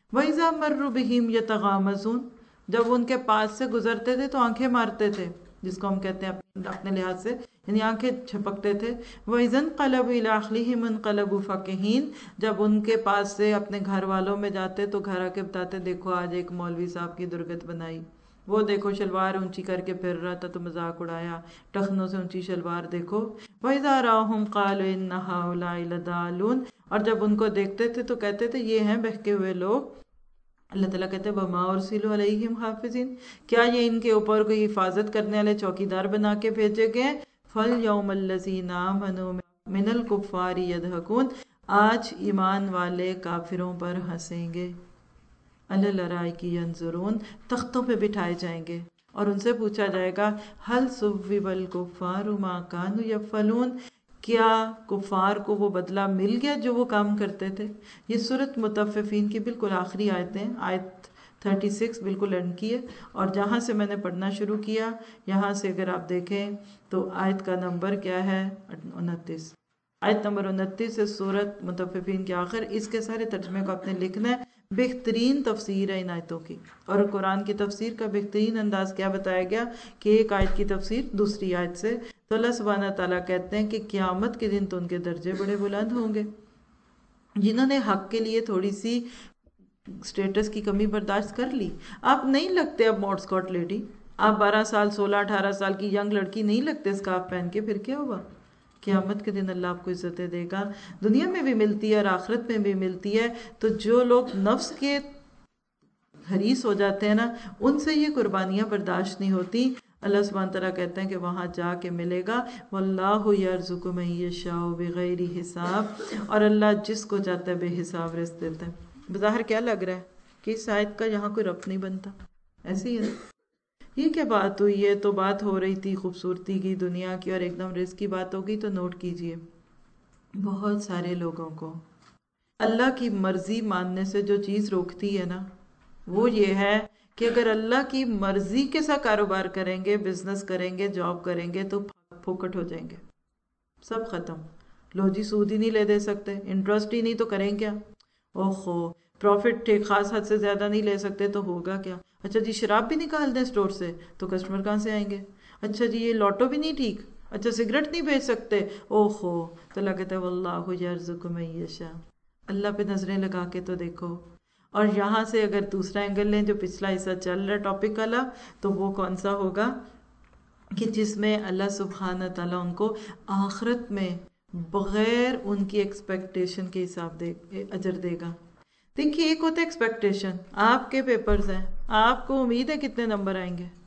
وَإِذَا مَرُّوا بِهِمْ يَتَغَامَزُونَ، جب ان کے پاس سے گزرتے تھے تو آنکھیں مارتے تھے، جس کو ہم کہتے ہیں اپنے اپنے لحاظ سے، یعنی آنکھیں چھپکتے تھے۔ وَإِذَا انقلبوا إِلَىٰ أَهْلِهِمْ انقلبوا فَكِهِينَ، جب ان کے پاس سے اپنے گھر والوں میں جاتے تو گھر آ کے بتاتے دیکھو آج ایک مولوی صاحب کی درگت بنائی، وہ دیکھو شلوار اونچی کر کے پھر رہا تھا تو مذاق اڑایا، ٹخنوں سے اونچی شلوار دیکھو۔ وَإِذَا رَأَوْهُمْ قَالُوا إِنَّ هَٰؤُلَاءِ لَضَالُّونَ، اور جب ان کو دیکھتے تھے تو کہتے تھے یہ ہیں بہکے ہوئے لوگ۔ اللہ تعالیٰ کہتے ہیں وَمَا أُرْسِلُوا عَلَيْهِمْ حَافِظِينَ، کیا یہ ان کے اوپر کوئی حفاظت کرنے والے چوکیدار بنا کے بھیجے گئے؟ فَالْيَوْمَ الَّذِينَ آمَنُوا مِنَ الْكُفَّارِ يَضْحَكُونَ، آج ایمان والے کافروں پر ہنسیں گے۔ عَلَى الْأَرَائِكِ يَنظُرُونَ، تختوں پہ بٹھائے جائیں گے اور ان سے پوچھا جائے گا هَلْ ثُوِّبَ الْكُفَّارُ مَا كَانُوا يَفْعَلُونَ، کیا کفار کو وہ بدلہ مل گیا جو وہ کام کرتے تھے؟ یہ سورۃ مطففین کی بالکل آخری آیتیں، آیت چھتیس بالکل اینڈ کی ہے، اور جہاں سے میں نے پڑھنا شروع کیا یہاں سے اگر آپ دیکھیں تو آیت کا نمبر کیا ہے؟ انتیس، آیت نمبر انتیس سے سورۃ مطففین کے آخر، اس کے سارے ترجمے کو آپ نے لکھنا ہے۔ بہترین تفسیر ہے ان آیتوں کی، اور قرآن کی تفسیر کا بہترین انداز کیا بتایا گیا کہ ایک آیت کی تفسیر دوسری آیت سے۔ تو اللہ سبحانہ تعالیٰ کہتے ہیں کہ قیامت کے دن تو ان کے درجے بڑے بلند ہوں گے، جنہوں نے حق کے لیے تھوڑی سی سٹیٹس کی کمی برداشت کر لی۔ آپ نہیں لگتے اب موڈ اسکاٹ لیڈی، آپ بارہ سال سولہ اٹھارہ سال کی ینگ لڑکی نہیں لگتے اسکارف پہن کے، پھر کیا ہوا؟ قیامت کے دن اللہ آپ کو عزتیں دے گا، دنیا میں بھی ملتی ہے اور آخرت میں بھی ملتی ہے۔ تو جو لوگ نفس کے حریص ہو جاتے ہیں نا، ان سے یہ قربانیاں برداشت نہیں ہوتی۔ اللہ سبحانہ تعالیٰ کہتے ہیں کہ وہاں جا کے ملے گا وَاللَّهُ يَرْزُقُ مَن يَشَاءُ بِغَيْرِ حساب، اور اللہ جس کو چاہتا ہے بے حساب رزق دیتا ہے۔ بظاہر کیا لگ رہا ہے کہ اس آیت کا یہاں کوئی ربط نہیں بنتا، ایسے ہی ہے۔ یہ کیا بات ہوئی ہے؟ تو بات ہو رہی تھی خوبصورتی کی، دنیا کی، اور ایک دم رزق کی بات ہوگی تو نوٹ کیجئے، بہت سارے لوگوں کو اللہ کی مرضی ماننے سے جو چیز روکتی ہے نا، وہ یہ ہے کہ اگر اللہ کی مرضی کے ساتھ کاروبار کریں گے، بزنس کریں گے، جاب کریں گے تو پھوکٹ ہو جائیں گے، سب ختم۔ لو جی سود ہی نہیں لے دے سکتے، انٹرسٹ ہی نہیں تو کریں کیا؟ اوہو، پروفٹ ایک خاص حد سے زیادہ نہیں لے سکتے تو ہوگا کیا؟ اچھا جی شراب بھی نکال دیں سٹور سے تو کسٹمر کہاں سے آئیں گے؟ اچھا جی یہ لوٹو بھی نہیں ٹھیک، اچھا سگریٹ نہیں بیچ سکتے، اوہو۔ تو اللہ کہتا ہے وَاللَّهُ يَرْزُقُ مَن يَشَاءُ، اللہ پہ نظریں لگا کے تو دیکھو۔ اور یہاں سے اگر دوسرا اینگل لیں جو پچھلا حصہ چل رہا ہے ٹاپک والا، تو وہ کون سا ہوگا کہ جس میں اللہ سبحانہ تعالیٰ ان کو آخرت میں بغیر ان کی ایکسپیکٹیشن کے حساب دے اجر دے گا۔ دیکھیے ایک ہوتا ہے ایکسپیکٹیشن، آپ کے پیپرز ہیں، آپ کو امید ہے کتنے نمبر آئیں گے،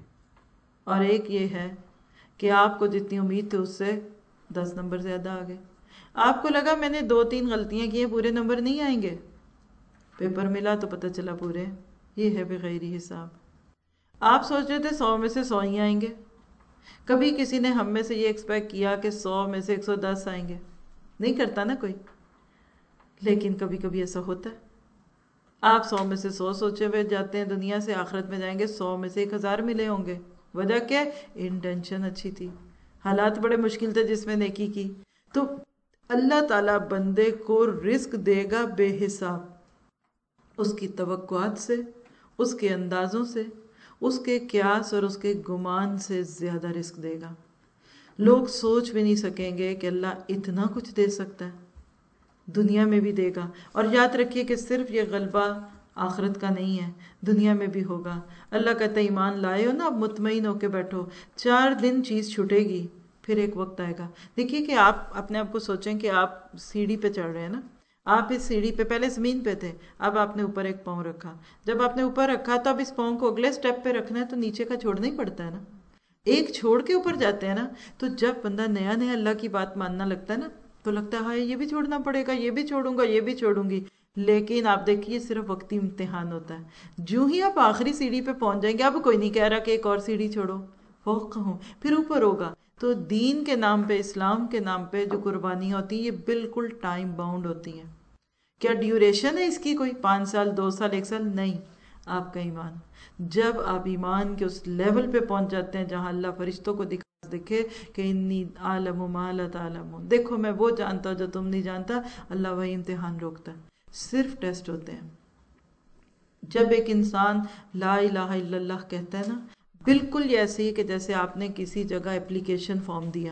اور ایک یہ ہے کہ آپ کو جتنی امید تھی اس سے دس نمبر زیادہ آ گئے۔ آپ کو لگا میں نے دو تین غلطیاں کی ہیں، پورے نمبر نہیں آئیں گے، پیپر ملا تو پتہ چلا پورے۔ یہ ہے بغیر حساب۔ آپ سوچ رہے تھے سو میں سے سو ہی آئیں گے، کبھی کسی نے ہم میں سے یہ ایکسپیکٹ کیا کہ سو میں سے ایک سو دس آئیں گے؟ نہیں کرتا نا کوئی، لیکن کبھی کبھی ایسا ہوتا ہے۔ آپ سو میں سے سو سوچے ہوئے جاتے ہیں دنیا سے، آخرت میں جائیں گے سو میں سے ایک ہزار ملے ہوں گے۔ وجہ کیا؟ انٹینشن اچھی تھی، حالات بڑے مشکل تھے جس میں نیکی کی۔ تو اللہ تعالیٰ بندے کو رزق دے گا بے حساب، اس کی توقعات سے، اس کے اندازوں سے، اس کے قیاس اور اس کے گمان سے زیادہ رزق دے گا۔ لوگ سوچ بھی نہیں سکیں گے کہ اللہ اتنا کچھ دے سکتا ہے، دنیا میں بھی دے گا۔ اور یاد رکھیے کہ صرف یہ غلبہ آخرت کا نہیں ہے، دنیا میں بھی ہوگا۔ اللہ کہتا ہے ایمان لائے ہو نا، اب مطمئن ہو کے بیٹھو، چار دن چیز چھٹے گی، پھر ایک وقت آئے گا۔ دیکھیے کہ آپ اپنے آپ کو سوچیں کہ آپ سیڑھی پہ چڑھ رہے ہیں نا، آپ اس سیڑھی پہ پہلے زمین پہ تھے، اب آپ نے اوپر ایک پاؤں رکھا، جب آپ نے اوپر رکھا تو اب اس پاؤں کو اگلے سٹیپ پہ رکھنا ہے تو نیچے کا چھوڑنا ہی پڑتا ہے نا، ایک چھوڑ کے اوپر جاتے ہیں نا۔ تو جب بندہ نیا نیا اللہ کی بات ماننا لگتا ہے نا تو لگتا ہے ہاں یہ بھی چھوڑنا پڑے گا، یہ بھی چھوڑوں گا، یہ بھی چھوڑوں گی، لیکن آپ دیکھیے صرف وقتی امتحان ہوتا ہے۔ جو ہی آپ آخری سیڑھی پہ پہنچ جائیں گے، اب کوئی نہیں کہہ رہا کہ ایک اور سیڑھی چھوڑو، فوق ہوں، پھر اوپر ہوگا۔ تو دین کے نام پہ، اسلام کے نام پہ جو قربانیاں ہوتی ہیں یہ بالکل ٹائم باؤنڈ ہوتی ہیں۔ کیا ڈیوریشن ہے اس کی؟ کوئی پانچ سال، دو سال، ایک سال؟ نہیں۔ آپ کا ایمان، جب آپ ایمان کے اس لیول پہ پہنچ جاتے ہیں جہاں اللہ فرشتوں کو دکھا دکھے کہ انی عالم ما لا تعلمون، دیکھو میں وہ جانتا ہوں جو تم نہیں جانتا، اللہ وہی امتحان روکتا ہے، صرف ٹیسٹ ہوتے ہیں۔ جب ایک انسان لا الہ الا اللہ کہتا ہے نا، بالکل یہ ایسے ہی کہ جیسے آپ نے کسی جگہ اپلیکیشن فارم دیا.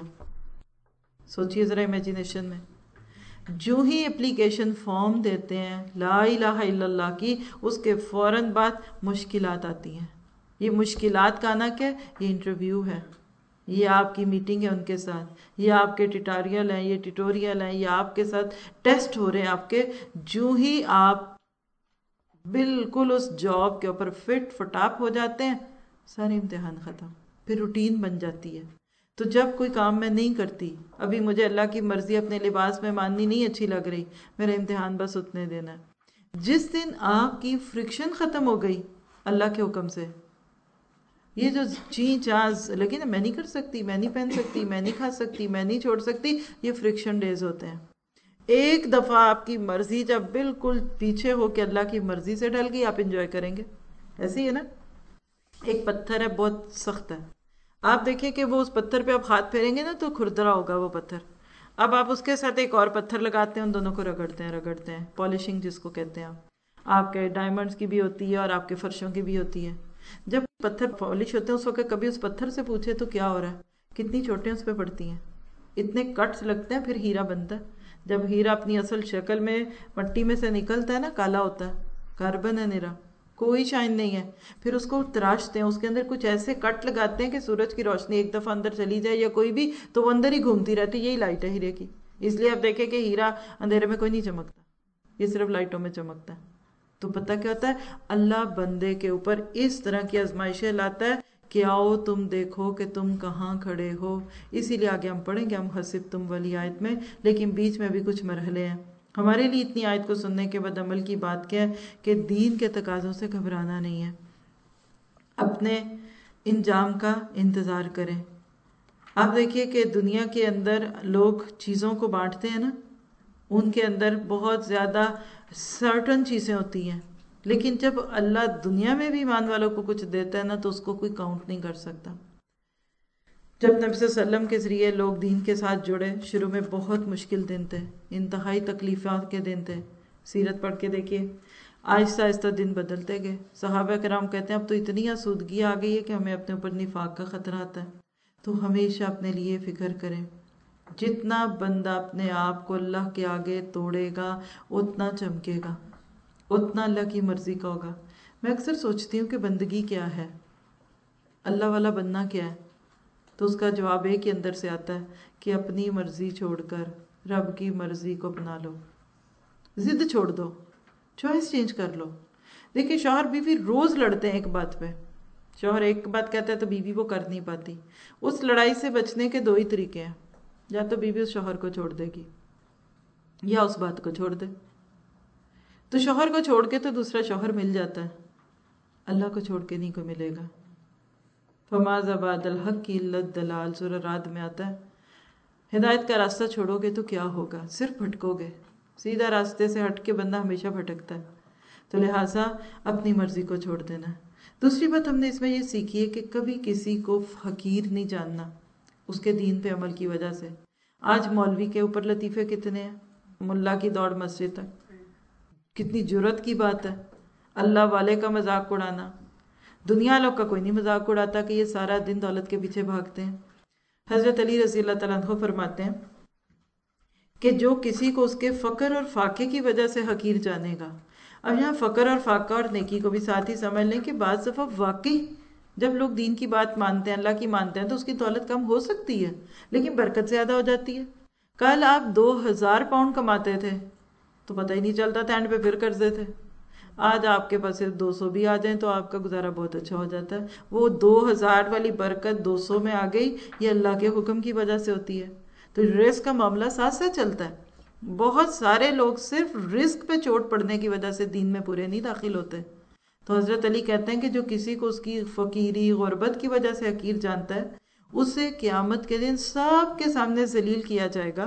سوچئے ذرا امیجینیشن میں، جو ہی اپلیکیشن فارم دیتے ہیں لا الہ الا اللہ کی، اس کے فوراً بعد مشکلات آتی ہیں. یہ مشکلات کا نا کہ یہ انٹرویو ہے، یہ آپ کی میٹنگ ہے ان کے ساتھ، یہ آپ کے ٹیٹاریل ہیں، یہ ٹیٹوریل ہیں، یہ آپ کے ساتھ ٹیسٹ ہو رہے ہیں آپ کے. جو ہی آپ بالکل اس جاب کے اوپر فٹ فٹاپ ہو جاتے ہیں، سارے امتحان ختم، پھر روٹین بن جاتی ہے. تو جب کوئی کام میں نہیں کرتی، ابھی مجھے اللہ کی مرضی اپنے لباس میں ماننی نہیں اچھی لگ رہی، میرا امتحان بس اتنے دینا ہے. جس دن آپ کی فرکشن ختم ہو گئی اللہ کے حکم سے، یہ جو چین چاز لیکن میں نہیں کر سکتی، میں نہیں پہن سکتی، میں نہیں کھا سکتی، میں نہیں چھوڑ سکتی، یہ فرکشن ڈیز ہوتے ہیں. ایک دفعہ آپ کی مرضی جب بالکل پیچھے ہو کے اللہ کی مرضی سے ڈل گئی، آپ انجوائے کریں گے. ایسے ہی ہے نا. ایک پتھر ہے بہت سخت ہے، آپ دیکھیں کہ وہ اس پتھر پہ آپ ہاتھ پھیریں گے نا تو کھردرا ہوگا وہ پتھر. اب آپ اس کے ساتھ ایک اور پتھر لگاتے ہیں، ان دونوں کو رگڑتے ہیں رگڑتے ہیں پالشنگ جس کو کہتے ہیں. آپ آپ کے ڈائمنڈز کی بھی ہوتی ہے اور آپ کے فرشوں کی بھی ہوتی ہے. جب پتھر پالش ہوتے ہیں اس وقت کبھی اس پتھر سے پوچھے تو کیا ہو رہا ہے، کتنی چوٹیں اس پہ پڑتی ہیں، اتنے کٹس لگتے ہیں، پھر ہیرا بنتا ہے. جب ہیرا اپنی اصل شکل میں مٹی میں سے نکلتا ہے نا، کالا ہوتا ہے، کاربن ہے نیرا، کوئی شائن نہیں ہے. پھر اس کو تراشتے ہیں، اس کے اندر کچھ ایسے کٹ لگاتے ہیں کہ سورج کی روشنی ایک دفعہ اندر چلی جائے یا کوئی بھی تو وہ اندر ہی گھومتی رہتی. یہی لائٹ ہے ہیرے کی. اس لیے آپ دیکھیں کہ ہیرا اندھیرے میں کوئی نہیں چمکتا، یہ صرف لائٹوں میں چمکتا ہے. تو پتہ کیا ہوتا ہے، اللہ بندے کے اوپر اس طرح کی آزمائشیں لاتا ہے کہ آؤ تم دیکھو کہ تم کہاں کھڑے ہو. اسی لیے آگے ہم پڑھیں گے ہم حسب تم والی آیت میں، لیکن بیچ میں بھی کچھ مرحلے ہیں. ہمارے لیے اتنی آیت کو سننے کے بعد عمل کی بات کیا ہے کہ دین کے تقاضوں سے گھبرانا نہیں ہے، اپنے انجام کا انتظار کریں. آپ دیکھیے کہ دنیا کے اندر لوگ چیزوں کو بانٹتے ہیں نا، ان کے اندر بہت زیادہ سرٹن چیزیں ہوتی ہیں، لیکن جب اللہ دنیا میں بھی ایمان والوں کو کچھ دیتا ہے نا تو اس کو کوئی کاؤنٹ نہیں کر سکتا. جب نبی صلی اللہ علیہ وسلم کے ذریعے لوگ دین کے ساتھ جڑے، شروع میں بہت مشکل دن تھے، انتہائی تکلیفات کے دن تھے. سیرت پڑھ کے دیکھیے، آہستہ آہستہ دن بدلتے گئے. صحابہ کرام کہتے ہیں اب تو اتنی آسودگی آ گئی ہے کہ ہمیں اپنے اوپر نفاق کا خطرہ آتا ہے. تو ہمیشہ اپنے لیے فکر کریں، جتنا بندہ اپنے آپ کو اللہ کے آگے توڑے گا اتنا چمکے گا، اتنا اللہ کی مرضی کا ہوگا. میں اکثر سوچتی ہوں کہ بندگی کیا ہے، اللہ والا بننا کیا ہے. تو اس کا جواب ایک ہی اندر سے آتا ہے کہ اپنی مرضی چھوڑ کر رب کی مرضی کو اپنا لو. ضد چھوڑ دو، چوائس چینج کر لو. دیکھیں شوہر بیوی روز لڑتے ہیں ایک بات پہ، شوہر ایک بات کہتا ہے تو بیوی وہ کر نہیں پاتی. اس لڑائی سے بچنے کے دو ہی طریقے ہیں، یا تو بیوی اس شوہر کو چھوڑ دے گی یا اس بات کو چھوڑ دے. تو شوہر کو چھوڑ کے تو دوسرا شوہر مل جاتا ہے، اللہ کو چھوڑ کے نہیں کوئی ملے گا. فَمَاذَا بَعْدَ الْحَقِّ إِلَّا الضَّلَالُ، سورہ رعد میں آتا ہے ہدایت کا راستہ چھوڑو گے تو کیا ہوگا، صرف بھٹکو گے. سیدھا راستے سے ہٹ کے بندہ ہمیشہ بھٹکتا ہے. تو لہٰذا اپنی مرضی کو چھوڑ دینا ہے. دوسری بات ہم نے اس میں یہ سیکھی ہے کہ کبھی کسی کو حقیر نہیں جاننا اس کے دین پہ عمل کی وجہ سے. آج مولوی کے اوپر لطیفے کتنے ہیں، ملا کی دوڑ مسجد تک، کتنی جرت کی بات ہے اللہ والے کا مذاق اڑانا. دنیا لوگ کا کوئی نہیں مذاق اڑاتا کہ یہ سارا دن دولت کے پیچھے بھاگتے ہیں. حضرت علی رضی اللہ تعالیٰ عنہ فرماتے ہیں کہ جو کسی کو اس کے فقر اور فاقے کی وجہ سے حقیر جانے گا. اب یہاں فقر اور فاقہ اور نیکی کو بھی ساتھ ہی سمجھ لیں کہ بعض دفعہ واقعی جب لوگ دین کی بات مانتے ہیں، اللہ کی مانتے ہیں، تو اس کی دولت کم ہو سکتی ہے لیکن برکت زیادہ ہو جاتی ہے. کل آپ دو ہزار پاؤنڈ کماتے تھے تو پتہ ہی نہیں چلتا تھا، اینڈ پہ پھر قرضے تھے. آج آپ کے پاس صرف دو سو بھی آ جائیں تو آپ کا گزارا بہت اچھا ہو جاتا ہے. وہ دو ہزار والی برکت دو سو میں آ گئی، یہ اللہ کے حکم کی وجہ سے ہوتی ہے. تو رزق کا معاملہ ساتھ ساتھ چلتا ہے. بہت سارے لوگ صرف رزق پہ چوٹ پڑنے کی وجہ سے دین میں پورے نہیں داخل ہوتے. تو حضرت علی کہتے ہیں کہ جو کسی کو اس کی فقیری غربت کی وجہ سے حقیر جانتا ہے، اسے قیامت کے دن سب کے سامنے ذلیل کیا جائے گا.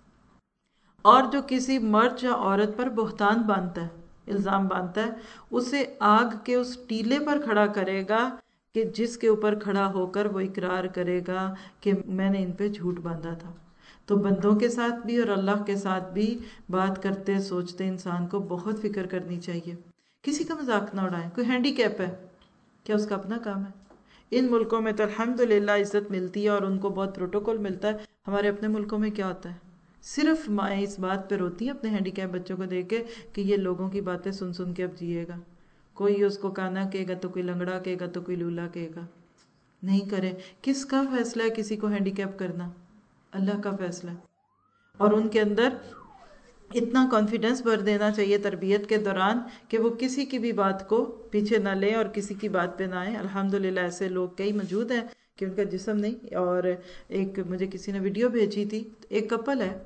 اور جو کسی مرد یا عورت پر بہتان باندھتا ہے، الزام باندھتا ہے، اسے آگ کے اس ٹیلے پر کھڑا کرے گا کہ جس کے اوپر کھڑا ہو کر وہ اقرار کرے گا کہ میں نے ان پہ جھوٹ باندھا تھا. تو بندوں کے ساتھ بھی اور اللہ کے ساتھ بھی بات کرتے سوچتے انسان کو بہت فکر کرنی چاہیے किसी का मजाक ना उड़ाएं। कोई हैंडी कैप है, क्या उसका अपना काम है? इन मुल्कों में तो अल्हम्दुलिल्लाह इज्जत मिलती है और उनको बहुत प्रोटोकॉल मिलता है। हमारे अपने मुल्कों में क्या होता है? सिर्फ माएँ इस बात पे रोती हैं अपने हैंडीकैप बच्चों को देख के कि ये लोगों की बातें सुन सुन के अब जिएगा। कोई उसको काना कहेगा तो कोई लंगड़ा कहेगा तो कोई लूला कहेगा। नहीं करें। किसका फैसला है किसी को हैंडीकैप करना? अल्लाह का फैसला है। और उनके अंदर इतना कॉन्फिडेंस भर देना चाहिए तरबियत के दौरान कि वो किसी की भी बात को पीछे ना लें और किसी की बात पे ना आए। अल्हम्दुलिल्लाह ऐसे लोग कई मौजूद हैं कि उनका जिस्म नहीं। और एक मुझे किसी ने वीडियो भेजी थी, एक कपल है,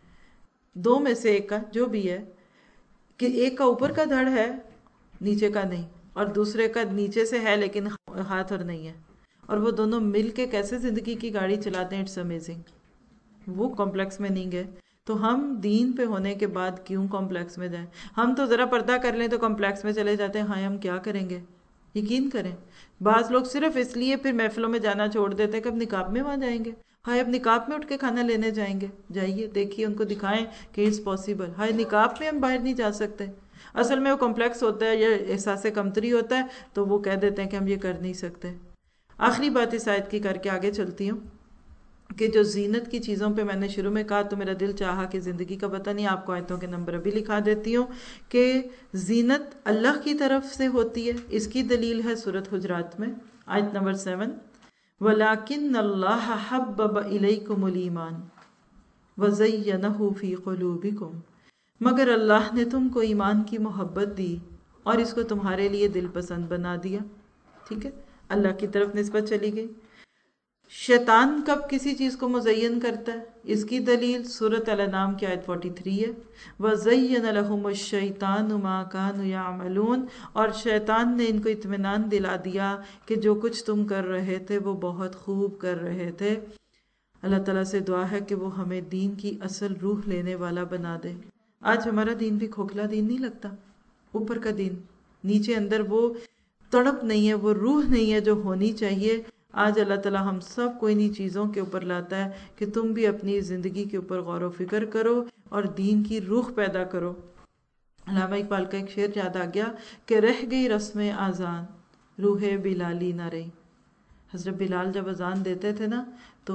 दो में से एक का जो भी है, कि एक का ऊपर का धड़ है नीचे का नहीं, और दूसरे का नीचे से है लेकिन हाथ और नहीं है, और वो दोनों मिल के कैसे जिंदगी की गाड़ी चलाते हैं। It's amazing. वो कॉम्प्लेक्स में नहीं गए तो हम दीन पे होने के बाद क्यों कॉम्प्लेक्स में जाएं? हम तो ज़रा पर्दा कर लें तो कॉम्प्लेक्स में चले जाते हैं। हाँ, हम क्या करेंगे? यकीन करें, बाज़ लोग सिर्फ इसलिए फिर महफिलों में जाना छोड़ देते हैं कि अब निकाब में वहाँ जाएंगे। हाय, अब निकाब में उठ के खाना लेने जाएंगे। जाइए, देखिए, उनको दिखाएं कि इट्स पॉसिबल। हाय, निकाब में हम बाहर नहीं जा सकते। असल में वो कॉम्प्लेक्स होता है या एहसास कमतरी होता है, तो वो कह देते हैं कि हम ये कर नहीं सकते। आखिरी बात इस आयत की करके आगे चलती हूँ कि जो जीनत की चीज़ों पे मैंने शुरू में कहा, तो मेरा दिल चाहा कि ज़िंदगी का पता नहीं, आपको आयतों के नंबर अभी लिखा देती हूँ कि जीनत अल्लाह की तरफ से होती है। इसकी दलील है सूरत हुजरात में आयत नंबर सेवन, वलाकिन अल्लाह हब्बब इलैकुमुल ईमान वज़य्यनहु फी क़ुलूबिकुम, मगर अल्लाह ने तुमको ईमान की मोहब्बत दी और इसको तुम्हारे लिए दिल पसंद बना दिया। ठीक है, अल्लाह की तरफ निस्बत चली गई। शैतान कब किसी चीज़ को मुज़य्यन करता है? इसकी दलील सूरत अल-अनाम की आयत तैंतालीस है, वज़य्यन लहुमुश्शैतानु मा कानु यअमलून, और शैतान ने इनको इत्मीनान दिला दिया कि जो कुछ तुम कर रहे थे वो बहुत खूब कर रहे थे। अल्लाह ताला से दुआ है कि वो हमें दीन की असल रूह लेने वाला बना दे। आज हमारा दीन भी खोखला दीन नहीं लगता, ऊपर का दीन, नीचे अंदर वो तड़प नहीं है, वो रूह नहीं है जो होनी चाहिए। आज अल्लाह ताला हम सब को इन्हीं चीज़ों के ऊपर लाता है कि तुम भी अपनी ज़िंदगी के ऊपर गौर व फिक्र करो और दीन की रूह पैदा करो। अल्लामा इकबाल का एक शेर याद आ गया कि रह गई रस्म आज़ान रूहे बिलाली ना रही। हज़रत बिलाल जब अजान देते थे ना तो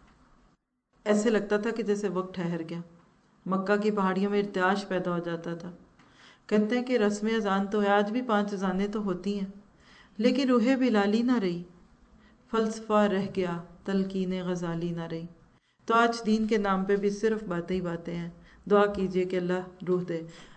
ऐसे लगता था कि जैसे वक्त ठहर गया, मक्का की पहाड़ियों में इर्तियाश पैदा हो जाता था। कहते हैं कि रस्म अजान तो है, आज भी पांच अजानें तो होती हैं, लेकिन रूहे बिलाली ना रही, फ़लसफ़ा रह गया, तलकीन गज़ाली ना रही। तो आज दीन के नाम पे भी सिर्फ बातें ही बातें हैं। दुआ कीजिए कि अल्लाह रूह दे।